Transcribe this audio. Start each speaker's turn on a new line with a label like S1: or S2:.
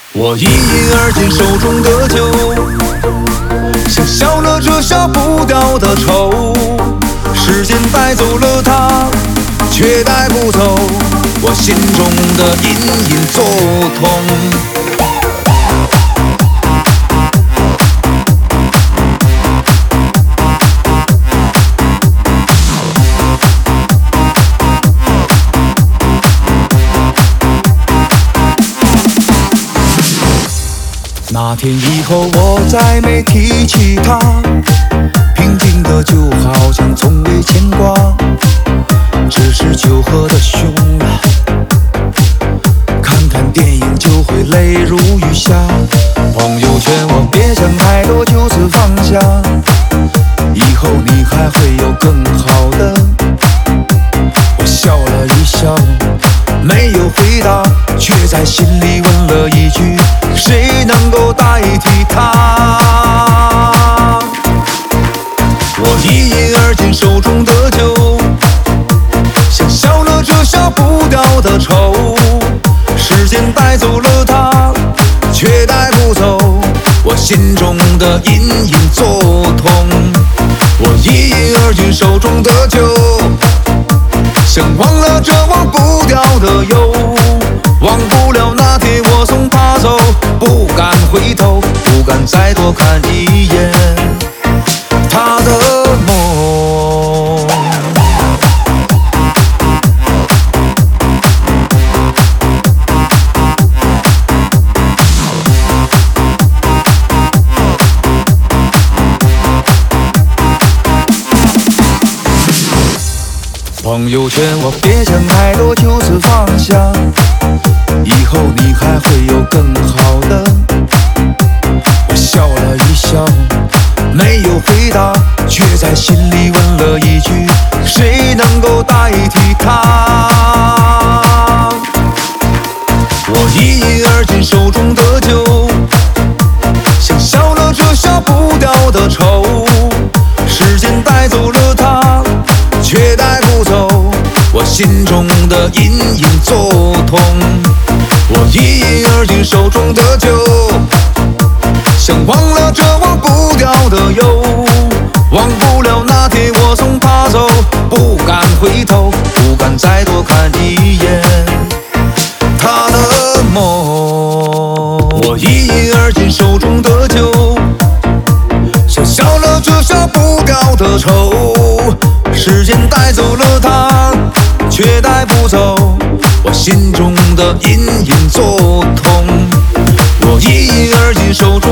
S1: 我一饮而尽手中的酒，像笑了这消不掉的愁。时间带走了它，却带不走我心中的隐隐作痛。那天以后我再没提起他，平静的就好像从未牵挂，只是酒喝得凶啊，看看电影就会泪如雨下。朋友劝我别想太多，就此放下，以后你还会有更好的。我笑了一笑，没有回答，却在心里问了一句，谁能够代替他？我一饮而尽手中的酒，像消了这消不掉的愁。时间带走了它，却带不走我心中的隐隐作痛。我一饮而尽手中的酒，想忘了这忘不掉的忧，忘不了那天我送他走，不敢回头，不敢再多看一眼他的梦。朋友劝我别想太多，就此放下，以后你还会有更好的。我笑了一笑，没有回答，却在心里问了一句，谁能够代替他？我一饮而尽手中的酒，像消了这消不掉的愁。时间带走了它，却带不走我心中的隐隐作痛。我一饮而尽手中的酒，想忘了这忘不掉的忧，忘不了那天我送他走，不敢回头，不敢再多看一眼他的梦。我一饮而尽手中的酒，像消了这消不掉的愁。时间带走了它，却带不走我心中的隐隐作痛。我一饮而尽手中